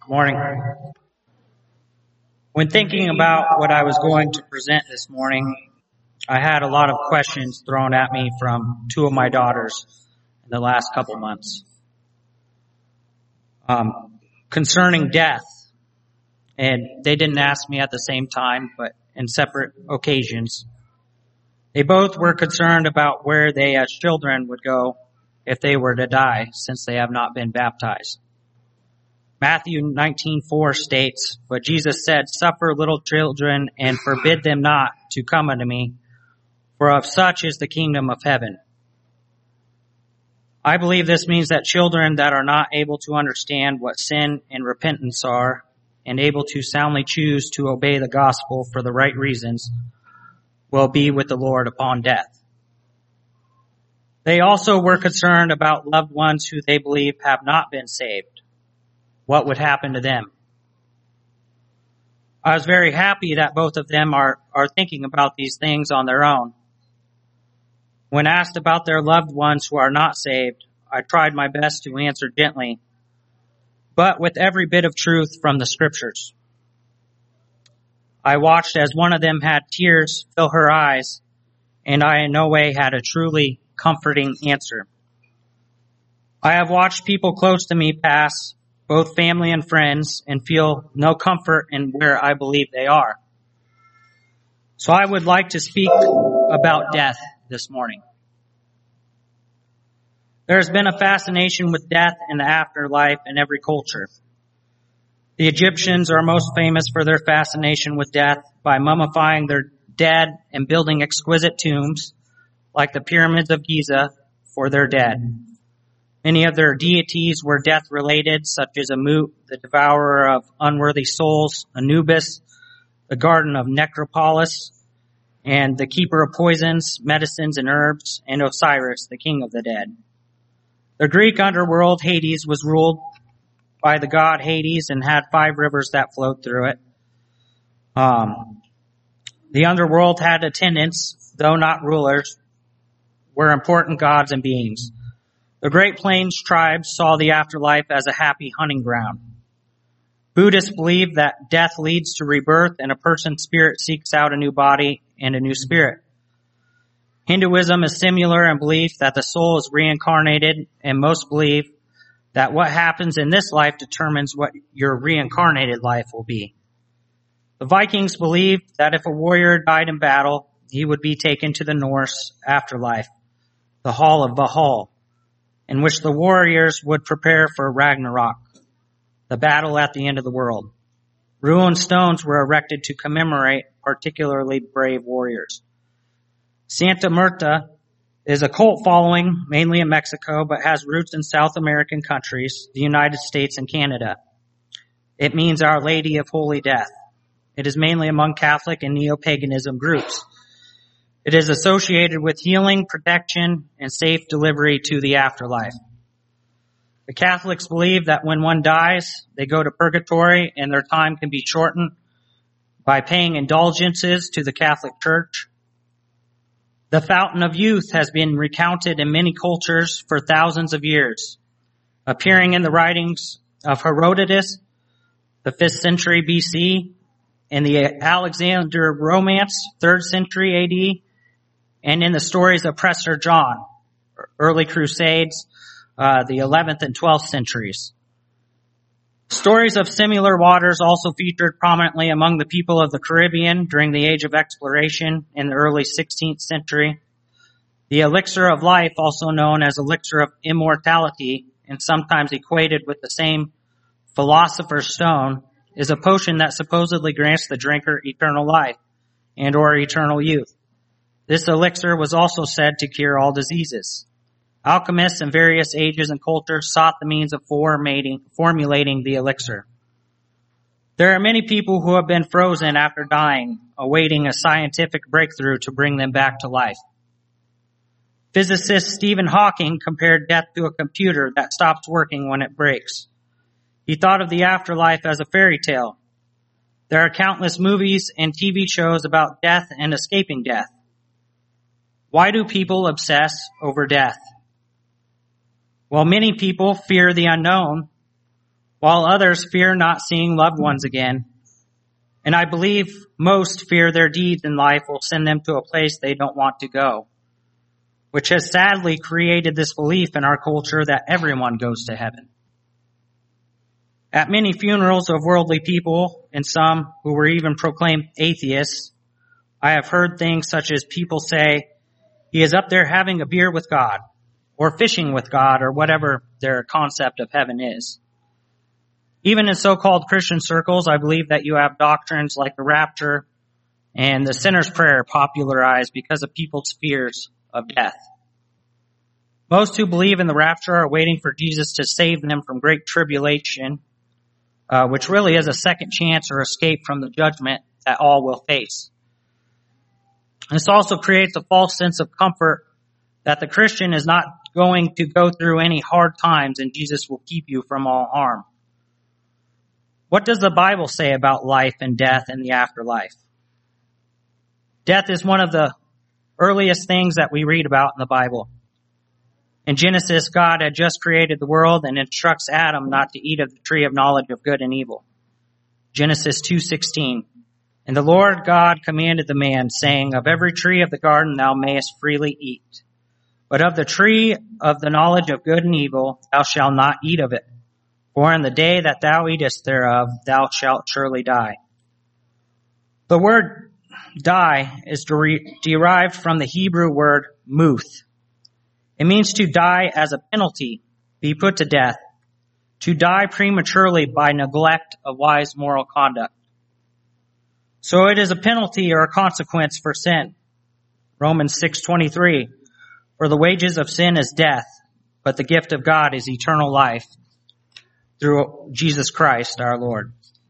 Morning. When thinking about what I was going to present this morning, I had a lot of questions thrown at me from two of my daughters in the last couple months concerning death. And they didn't ask me at the same time, but in separate occasions. They both were concerned about where they as children would go if they were to die, since they have not been baptized. Matthew 19:4 states, "But Jesus said, Suffer little children and forbid them not to come unto me, for of such is the kingdom of heaven." I believe this means that children that are not able to understand what sin and repentance are and able to soundly choose to obey the gospel for the right reasons will be with the Lord upon death. They also were concerned about loved ones who they believe have not been saved. What would happen to them? I was very happy that both of them are thinking about these things on their own. When asked about their loved ones who are not saved, I tried my best to answer gently, but with every bit of truth from the scriptures. I watched as one of them had tears fill her eyes, and I in no way had a truly comforting answer. I have watched people close to me pass, both family and friends, and feel no comfort in where I believe they are. So I would like to speak about death this morning. There has been a fascination with death and the afterlife in every culture. The Egyptians are most famous for their fascination with death by mummifying their dead and building exquisite tombs, like the pyramids of Giza, for their dead. Many of their deities were death-related, such as Amut, the devourer of unworthy souls, Anubis, the garden of Necropolis, and the keeper of poisons, medicines, and herbs, and Osiris, the king of the dead. The Greek underworld, Hades, was ruled by the god Hades and had 5 rivers that flowed through it. The underworld had attendants, though not rulers, were important gods and beings. The Great Plains tribes saw the afterlife as a happy hunting ground. Buddhists believe that death leads to rebirth and a person's spirit seeks out a new body and a new spirit. Hinduism is similar in belief that the soul is reincarnated, and most believe that what happens in this life determines what your reincarnated life will be. The Vikings believed that if a warrior died in battle, he would be taken to the Norse afterlife, the Hall of Valhalla, in which the warriors would prepare for Ragnarok, the battle at the end of the world. Ruined stones were erected to commemorate particularly brave warriors. Santa Muerta is a cult following, mainly in Mexico, but has roots in South American countries, the United States, and Canada. It means Our Lady of Holy Death. It is mainly among Catholic and neo-paganism groups. It is associated with healing, protection, and safe delivery to the afterlife. The Catholics believe that when one dies, they go to purgatory and their time can be shortened by paying indulgences to the Catholic Church. The Fountain of Youth has been recounted in many cultures for thousands of years, appearing in the writings of Herodotus, the 5th century BC, in the Alexander Romance, 3rd century AD, and in the stories of Prester John, early Crusades, the 11th and 12th centuries. Stories of similar waters also featured prominently among the people of the Caribbean during the Age of Exploration in the early 16th century. The elixir of life, also known as elixir of immortality, and sometimes equated with the same philosopher's stone, is a potion that supposedly grants the drinker eternal life and or eternal youth. This elixir was also said to cure all diseases. Alchemists in various ages and cultures sought the means of formulating the elixir. There are many people who have been frozen after dying, awaiting a scientific breakthrough to bring them back to life. Physicist Stephen Hawking compared death to a computer that stops working when it breaks. He thought of the afterlife as a fairy tale. There are countless movies and TV shows about death and escaping death. Why do people obsess over death? While many people fear the unknown, while others fear not seeing loved ones again. And I believe most fear their deeds in life will send them to a place they don't want to go, which has sadly created this belief in our culture that everyone goes to heaven. At many funerals of worldly people, and some who were even proclaimed atheists, I have heard things such as people say, he is up there having a beer with God, or fishing with God, or whatever their concept of heaven is. Even in so-called Christian circles, I believe that you have doctrines like the rapture and the sinner's prayer popularized because of people's fears of death. Most who believe in the rapture are waiting for Jesus to save them from great tribulation, which really is a second chance or escape from the judgment that all will face. This also creates a false sense of comfort that the Christian is not going to go through any hard times and Jesus will keep you from all harm. What does the Bible say about life and death and the afterlife? Death is one of the earliest things that we read about in the Bible. In Genesis, God had just created the world and instructs Adam not to eat of the tree of knowledge of good and evil. Genesis 2:16. And the Lord God commanded the man, saying, of every tree of the garden thou mayest freely eat, but of the tree of the knowledge of good and evil thou shalt not eat of it. For in the day that thou eatest thereof, thou shalt surely die. The word die is derived from the Hebrew word muth. It means to die as a penalty, be put to death, to die prematurely by neglect of wise moral conduct. So it is a penalty or a consequence for sin. Romans 6:23, for the wages of sin is death, but the gift of God is eternal life through Jesus Christ our Lord.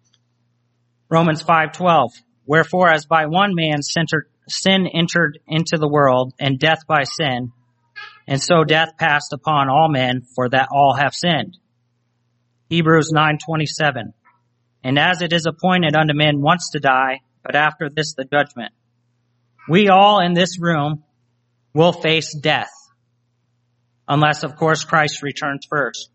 Romans 5:12, wherefore as by one man sin entered into the world, and death by sin, and so death passed upon all men, for that all have sinned. Hebrews 9:27, and as it is appointed unto men once to die, but after this the judgment. We all in this room will face death, unless of course Christ returns first.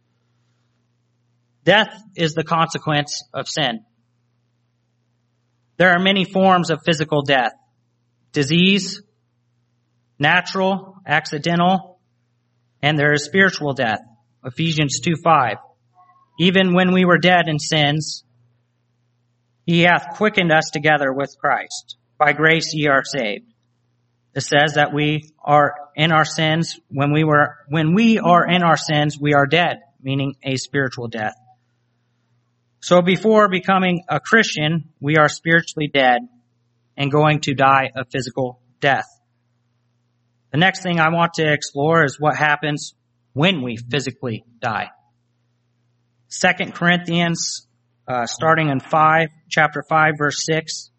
Death is the consequence of sin. There are many forms of physical death. Disease, natural, accidental, and there is spiritual death. Ephesians 2:5. Even when we were dead in sins, he hath quickened us together with Christ. By grace ye are saved. It says that we are in our sins. When we are in our sins, we are dead, meaning a spiritual death. So before becoming a Christian, we are spiritually dead and going to die a physical death. The next thing I want to explore is what happens when we physically die. 2 Corinthians, starting in chapter 5, verse 6.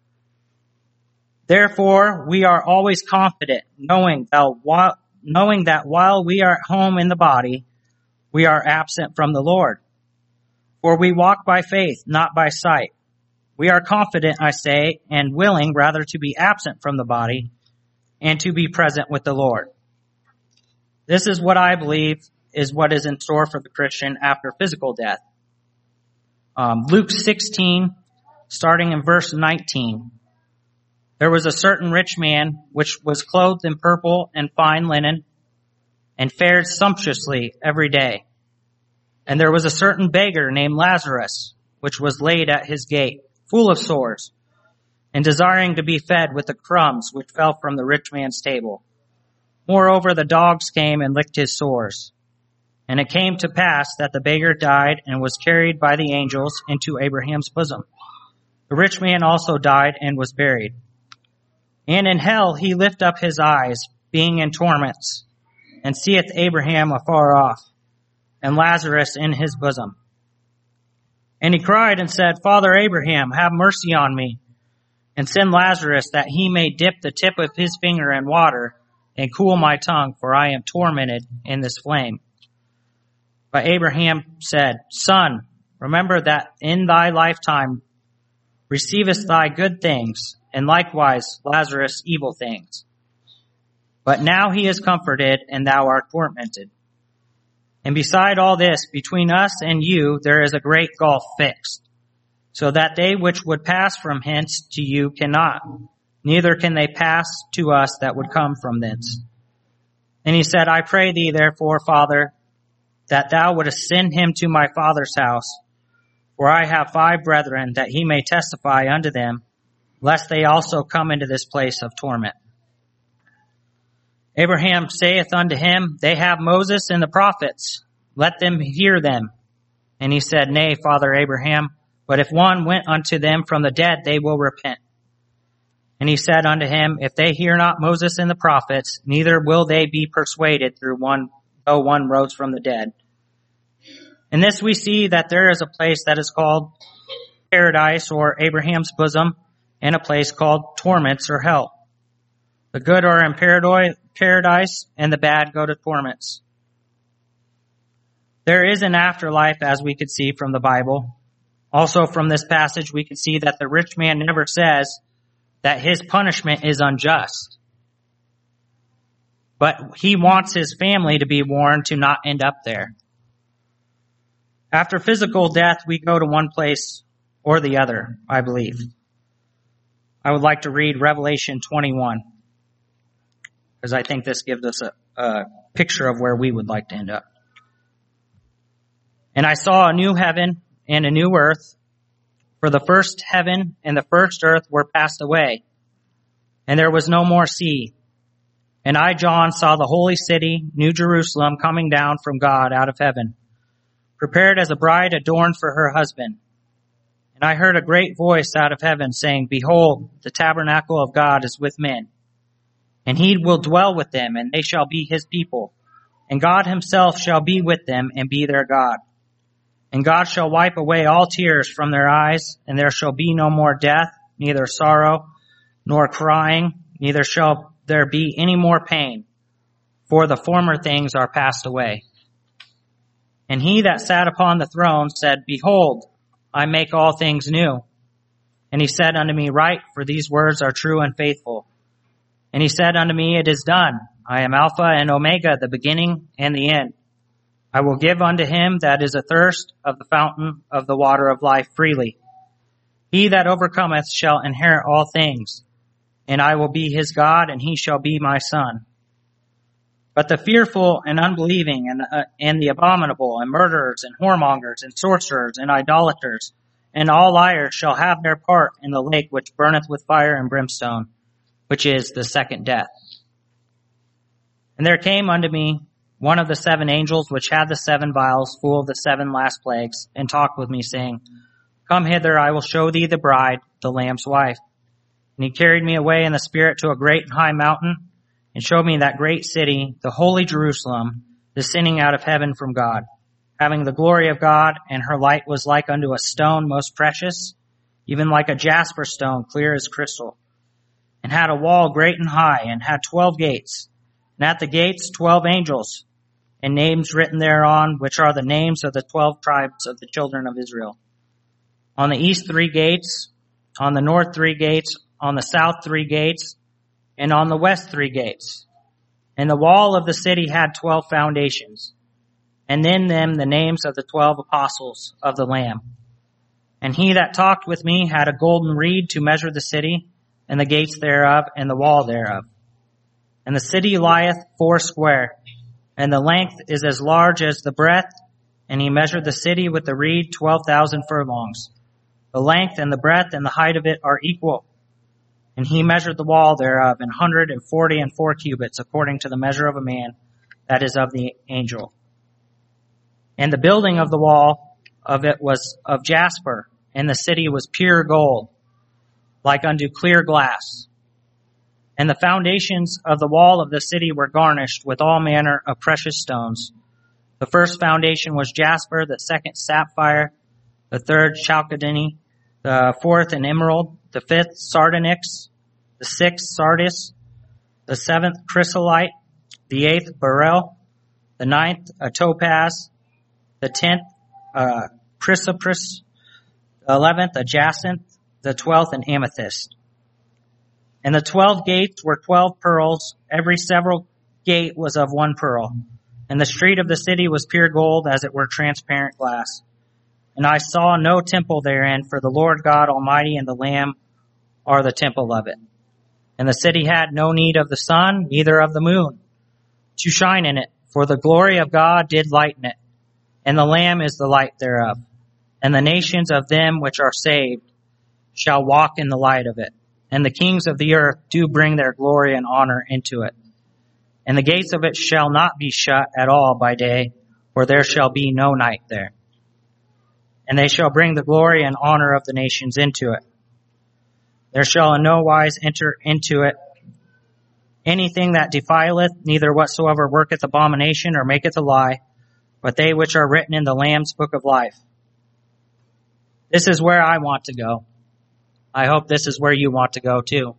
Therefore, we are always confident, knowing that while we are at home in the body, we are absent from the Lord. For we walk by faith, not by sight. We are confident, I say, and willing rather to be absent from the body and to be present with the Lord. This is what I believe is what is in store for the Christian after physical death. Luke 16, starting in verse 19. There was a certain rich man which was clothed in purple and fine linen and fared sumptuously every day. And there was a certain beggar named Lazarus, which was laid at his gate, full of sores, and desiring to be fed with the crumbs which fell from the rich man's table. Moreover, the dogs came and licked his sores. And it came to pass that the beggar died and was carried by the angels into Abraham's bosom. The rich man also died and was buried. And in hell he lift up his eyes, being in torments, and seeth Abraham afar off, and Lazarus in his bosom. And he cried and said, Father Abraham, have mercy on me, and send Lazarus that he may dip the tip of his finger in water and cool my tongue, for I am tormented in this flame. But Abraham said, Son, remember that in thy lifetime receivest thy good things, and likewise Lazarus evil things. But now he is comforted, and thou art tormented. And beside all this, between us and you, there is a great gulf fixed, so that they which would pass from hence to you cannot, neither can they pass to us that would come from thence. And he said, I pray thee, therefore, Father, that thou wouldest send him to my father's house, for I have 5 brethren, that he may testify unto them, lest they also come into this place of torment. Abraham saith unto him, They have Moses and the prophets. Let them hear them. And he said, Nay, Father Abraham, but if one went unto them from the dead, they will repent. And he said unto him, If they hear not Moses and the prophets, neither will they be persuaded though one rose from the dead. In this we see that there is a place that is called paradise, or Abraham's bosom, and a place called torments, or hell. The good are in paradise, and the bad go to torments. There is an afterlife, as we could see from the Bible. Also from this passage, we can see that the rich man never says that his punishment is unjust. But he wants his family to be warned to not end up there. After physical death, we go to one place or the other, I believe. I would like to read Revelation 21, because I think this gives us a picture of where we would like to end up. And I saw a new heaven and a new earth, for the first heaven and the first earth were passed away, and there was no more sea. And I, John, saw the holy city, New Jerusalem, coming down from God out of heaven, prepared as a bride adorned for her husband. And I heard a great voice out of heaven saying, Behold, the tabernacle of God is with men, and he will dwell with them, and they shall be his people. And God himself shall be with them and be their God. And God shall wipe away all tears from their eyes, and there shall be no more death, neither sorrow, nor crying, neither shall there be any more pain, for the former things are passed away. And he that sat upon the throne said, Behold, I make all things new. And he said unto me, Write, for these words are true and faithful. And he said unto me, It is done. I am Alpha and Omega, the beginning and the end. I will give unto him that is athirst of the fountain of the water of life freely. He that overcometh shall inherit all things, and I will be his God, and he shall be my son. But the fearful and unbelieving and the abominable and murderers and whoremongers and sorcerers and idolaters and all liars shall have their part in the lake which burneth with fire and brimstone, which is the second death. And there came unto me one of the 7 angels which had the 7 vials full of the 7 last plagues, and talked with me, saying, Come hither, I will show thee the bride, the Lamb's wife. And he carried me away in the Spirit to a great and high mountain, and showed me that great city, the holy Jerusalem, descending out of heaven from God, having the glory of God, and her light was like unto a stone most precious, even like a jasper stone, clear as crystal, and had a wall great and high, and had 12 gates, and at the gates 12 angels, and names written thereon, which are the names of the 12 tribes of the children of Israel. On the east 3 gates, on the north 3 gates, on the south 3 gates, and on the west 3 gates. And the wall of the city had 12 foundations, and in them the names of the 12 apostles of the Lamb. And he that talked with me had a golden reed to measure the city, and the gates thereof, and the wall thereof. And the city lieth foursquare, and the length is as large as the breadth, and he measured the city with the reed 12,000 furlongs. The length and the breadth and the height of it are equal. And he measured the wall thereof 144 cubits, according to the measure of a man, that is of the angel. And the building of the wall of it was of jasper, and the city was pure gold, like unto clear glass. And the foundations of the wall of the city were garnished with all manner of precious stones. The first foundation was jasper, the second sapphire, the third chalcedony, the fourth an emerald, the fifth sardonyx, the sixth sardis, the seventh chrysolite, the eighth beryl, the ninth a topaz, the 10th chrysoprase, the 11th a jacinth, the 12th an amethyst. And the 12 gates were 12 pearls. Every several gate was of 1 pearl. And the street of the city was pure gold, as it were transparent glass. And I saw no temple therein, for the Lord God Almighty and the Lamb are the temple of it. And the city had no need of the sun, neither of the moon, to shine in it, for the glory of God did lighten it, and the Lamb is the light thereof. And the nations of them which are saved shall walk in the light of it. And the kings of the earth do bring their glory and honor into it. And the gates of it shall not be shut at all by day, for there shall be no night there. And they shall bring the glory and honor of the nations into it. There shall in no wise enter into it anything that defileth, neither whatsoever worketh abomination or maketh a lie, but they which are written in the Lamb's book of life. This is where I want to go. I hope this is where you want to go too.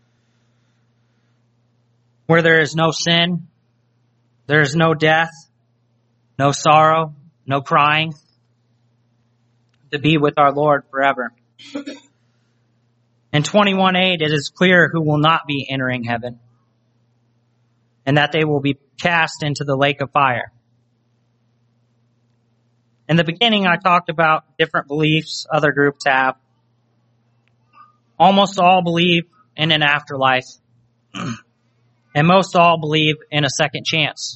Where there is no sin, there is no death, no sorrow, no crying, to be with our Lord forever. In 21:8, it is clear who will not be entering heaven, and that they will be cast into the lake of fire. In the beginning, I talked about different beliefs other groups have. Almost all believe in an afterlife, and most all believe in a second chance.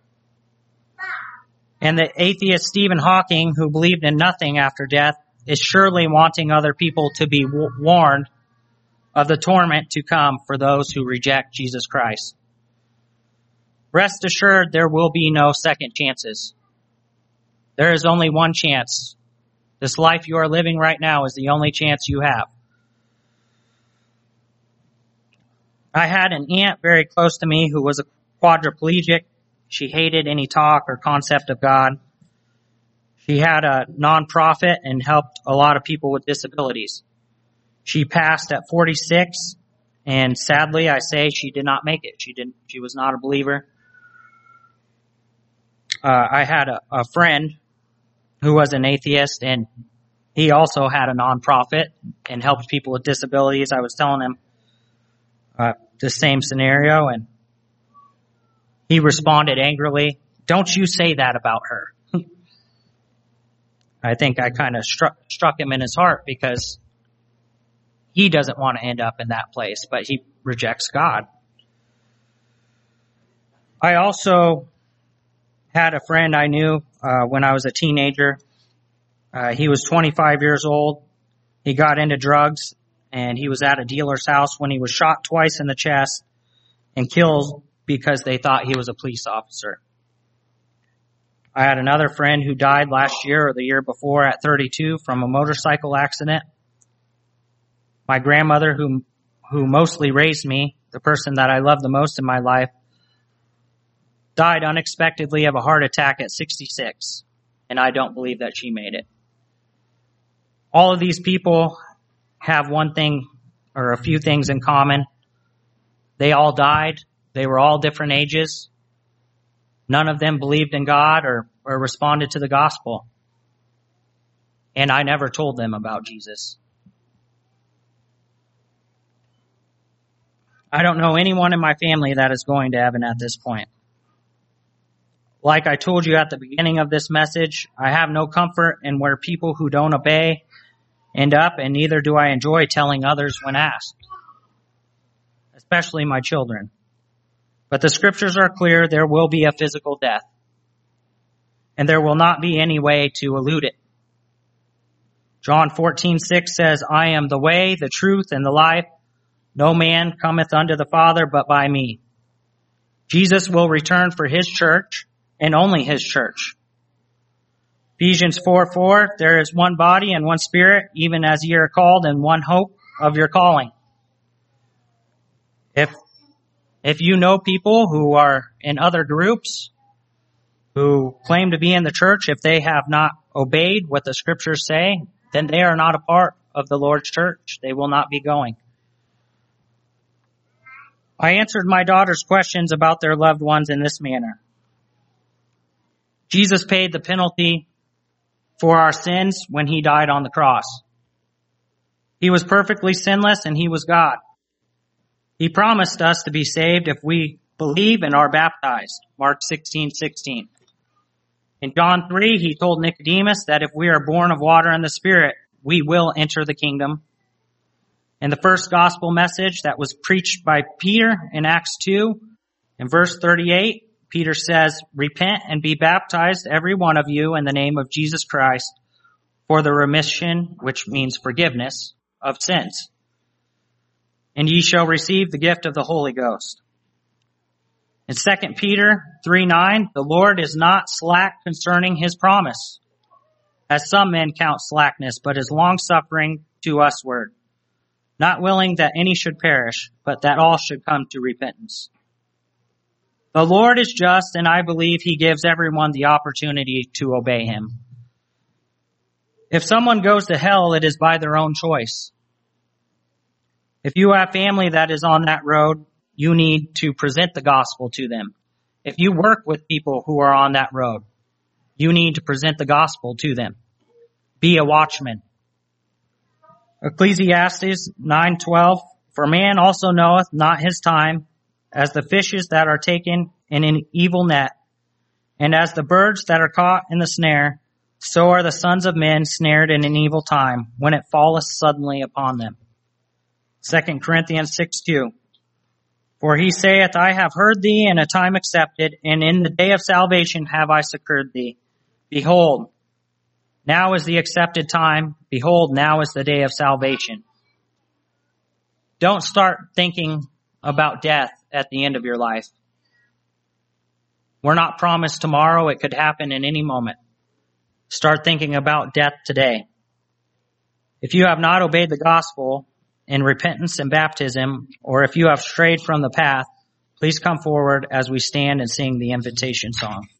And the atheist Stephen Hawking, who believed in nothing after death, is surely wanting other people to be warned of the torment to come for those who reject Jesus Christ. Rest assured, there will be no second chances. There is only one chance. This life you are living right now is the only chance you have. I had an aunt very close to me who was a quadriplegic. She hated any talk or concept of God. She had a nonprofit and helped a lot of people with disabilities. She passed at 46, and sadly, I say she did not make it. She was not a believer. I had a friend who was an atheist, and he also had a nonprofit and helped people with disabilities. I was telling him the same scenario, and he responded angrily, "Don't you say that about her." I think I kind of struck him in his heart because he doesn't want to end up in that place, but he rejects God. I also had a friend I knew when I was a teenager. He was 25 years old. He got into drugs, and he was at a dealer's house when he was shot twice in the chest and killed because they thought he was a police officer. I had another friend who died last year or the year before at 32 from a motorcycle accident. My grandmother, who mostly raised me, the person that I love the most in my life, died unexpectedly of a heart attack at 66, and I don't believe that she made it. All of these people have one thing or a few things in common. They all died. They were all different ages. None of them believed in God or responded to the gospel. And I never told them about Jesus. I don't know anyone in my family that is going to heaven at this point. Like I told you at the beginning of this message, I have no comfort in where people who don't obey end up, and neither do I enjoy telling others when asked, especially my children. But the scriptures are clear, there will be a physical death, and there will not be any way to elude it. John 14:6 says, "I am the way, the truth, and the life. No man cometh unto the Father but by me." Jesus will return for his church, and only his church. Ephesians 4:4, "There is one body and one spirit, even as ye are called, and one hope of your calling." If you know people who are in other groups who claim to be in the church, if they have not obeyed what the scriptures say, then they are not a part of the Lord's church. They will not be going. I answered my daughter's questions about their loved ones in this manner. Jesus paid the penalty for our sins when he died on the cross. He was perfectly sinless, and he was God. He promised us to be saved if we believe and are baptized. Mark 16:16. In John 3, he told Nicodemus that if we are born of water and the Spirit, we will enter the kingdom. In the first gospel message that was preached by Peter in Acts 2, in verse 38, Peter says, "Repent and be baptized, every one of you, in the name of Jesus Christ, for the remission," which means forgiveness, "of sins. And ye shall receive the gift of the Holy Ghost." In 2 Peter 3:9, the Lord is not slack concerning his promise, as some men count slackness, but is long-suffering to usward, not willing that any should perish, but that all should come to repentance. The Lord is just, and I believe he gives everyone the opportunity to obey him. If someone goes to hell, it is by their own choice. If you have family that is on that road, you need to present the gospel to them. If you work with people who are on that road, you need to present the gospel to them. Be a watchman. Ecclesiastes 9:12, "For man also knoweth not his time, as the fishes that are taken in an evil net, and as the birds that are caught in the snare, so are the sons of men snared in an evil time, when it falleth suddenly upon them." 2 Corinthians 6:2, "For he saith, I have heard thee in a time accepted, and in the day of salvation have I succored thee. Behold, now is the accepted time. Behold, now is the day of salvation." Don't start thinking about death at the end of your life. We're not promised tomorrow. It could happen in any moment. Start thinking about death today. If you have not obeyed the gospel in repentance and baptism, or if you have strayed from the path, please come forward as we stand and sing the invitation song.